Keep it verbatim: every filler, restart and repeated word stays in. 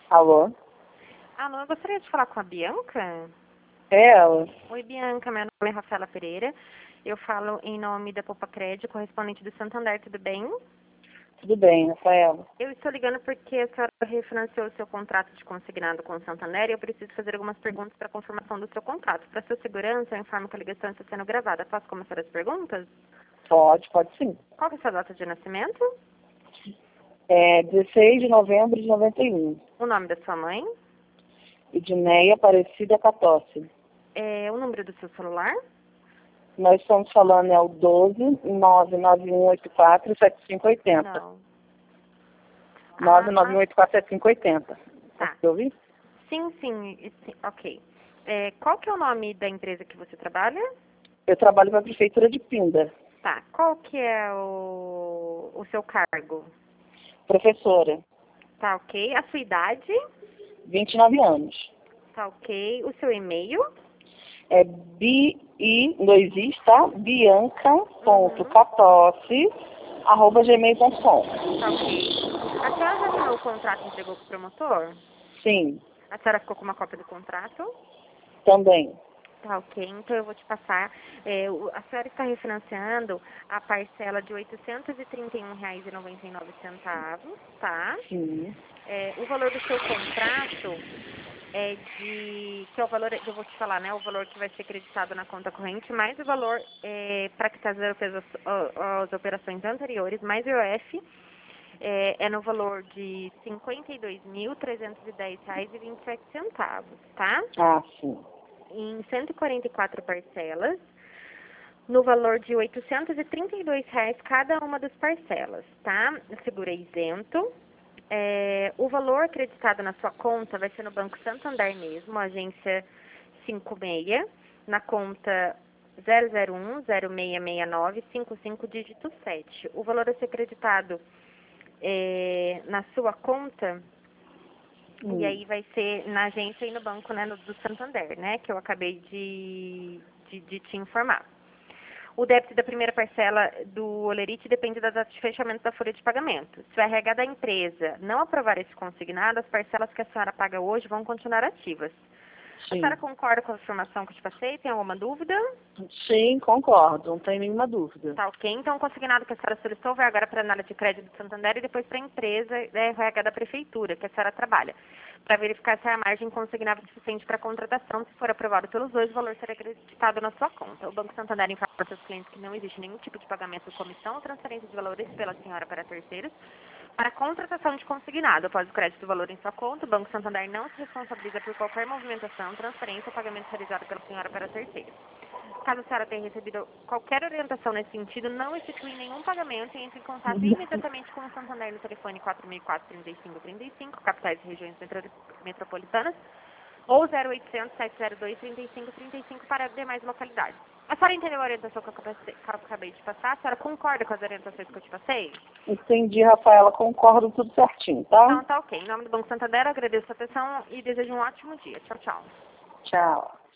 Alô? Alô, eu gostaria de falar com a Bianca. É ela. Oi, Bianca, meu nome é Rafaela Pereira. Eu falo em nome da Poupa Crédito, correspondente do Santander, tudo bem? Tudo bem, Rafaela? Eu estou ligando porque a senhora refinanciou o seu contrato de consignado com o Santander e eu preciso fazer algumas perguntas para confirmação do seu contrato. Para sua segurança, eu informo que a ligação está sendo gravada. Posso começar as perguntas? Pode, pode sim. Qual que é a sua data de nascimento? É dezesseis de novembro de noventa e um. O nome da sua mãe? Edneia Aparecida Catossi. É, o número do seu celular? Nós estamos falando é o doze, nove nove um oito quatro, sete cinco oito zero. Não. nove Ah, nove um oito quatro, sete cinco oito zero. tá. Posso ouvir? Sim, sim, sim, ok. É, qual que é o nome da empresa que você trabalha? Eu trabalho para a Prefeitura de Pinda. Tá. Qual que é o, o seu cargo? Professora, Tá ok. A sua idade? vinte e nove anos. Tá ok. O seu e-mail? É bi, i, dois is, tá? bianca.catossi, arroba gmail ponto com. Tá ok. A senhora já assinou o contrato e entregou para o promotor? Sim, A senhora ficou com uma cópia do contrato? também. Tá ok. Então eu vou te passar. É, o- a senhora está refinanciando a parcela de oitocentos e trinta e um reais e noventa e nove centavos, tá? Sim. É, o valor do seu contrato é de, que é o valor, eu vou te falar, né, o valor que vai ser creditado na conta corrente, mais o valor é, para quitar as, opera- as operações anteriores, mais o I O F, é, é no valor de cinquenta e dois mil, trezentos e dez reais e vinte e sete centavos, tá? Ah, sim. Em cento e quarenta e quatro parcelas, no valor de oitocentos e trinta e dois reais cada uma das parcelas, tá? Seguro é isento. É, o valor acreditado na sua conta vai ser no Banco Santander mesmo, agência cinquenta e seis, na conta zero zero um zero seis seis nove cinco cinco dígito sete. O valor a ser acreditado é, na sua conta, Hum. e aí vai ser na agência e no banco, né, no, do Santander, né, que eu acabei de, de, de te informar. O débito da primeira parcela do Olerite depende da data de fechamento da folha de pagamento. Se o R H da empresa não aprovar esse consignado, as parcelas que a senhora paga hoje vão continuar ativas. A Sim. senhora concorda com a informação que eu te passei? Tem alguma dúvida? Sim, concordo, não tem nenhuma dúvida. Tá ok. Então, o consignado que a senhora solicitou vai agora para a análise de crédito do Santander e depois para a empresa da R H da Prefeitura, que a senhora trabalha, para verificar se a margem consignável é suficiente para a contratação. Se for aprovado pelos dois, o valor será acreditado na sua conta. O Banco Santander informa para seus clientes que não existe nenhum tipo de pagamento de comissão ou transferência de valores pela senhora para terceiros. Para a contratação de consignado, após o crédito do valor em sua conta, o Banco Santander não se responsabiliza por qualquer movimentação, transferência ou pagamento realizado pela senhora para terceiros. Caso a senhora tenha recebido qualquer orientação nesse sentido, não efetue nenhum pagamento e entre em contato imediatamente com o Santander no telefone quatro mil e quatro, trinta e cinco trinta e cinco, capitais e regiões metro metropolitanas, ou zero oitocentos, sete zero dois, trinta e cinco trinta e cinco para demais localidades. A senhora entendeu a orientação que eu acabei que eu acabei de passar? A senhora concorda com as orientações que eu te passei? Entendi, Rafaela, concordo tudo certinho, tá? Então tá ok. Em nome do Banco Santander, eu agradeço a atenção e desejo um ótimo dia. Tchau, tchau. Tchau.